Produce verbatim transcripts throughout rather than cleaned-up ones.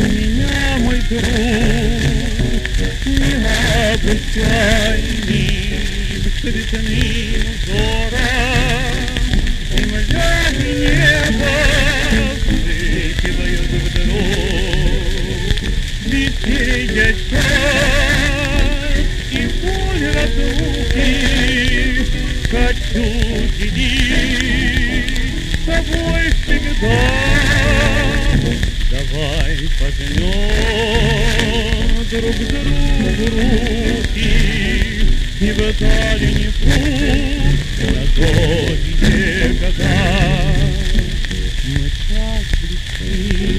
меня, мой друг, необычайный, цветным узором, земля и небо вспыхивают вдруг. Веселье час и боль разлуки, хочу делить с тобой всегда. Давай пожмем друг другу руки, и вдали не путь на долгие года. Мы так близки,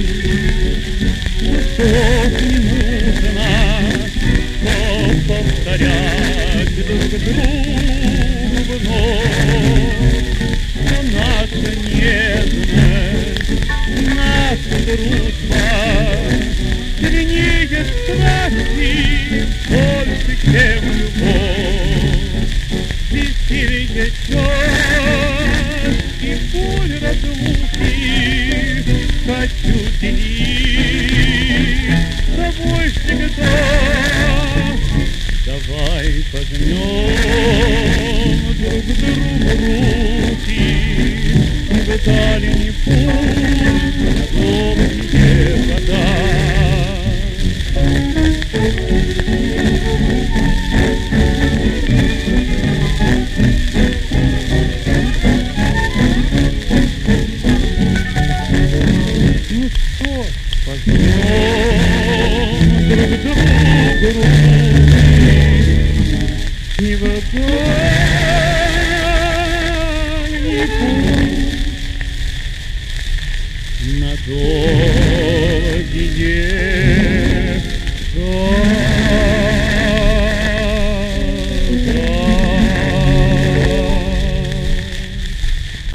что не нужно, но повторять друг другу вновь, что наша нежность, наша дружба сильнее страсти, больше, чем любовь. Веселье час и боль разлуки хочу делить с тобой всегда. Давай пожмем друг другу руки, и вдали не путь на долгие года. Ну что, пожмем друг другу руки, и вдали не путь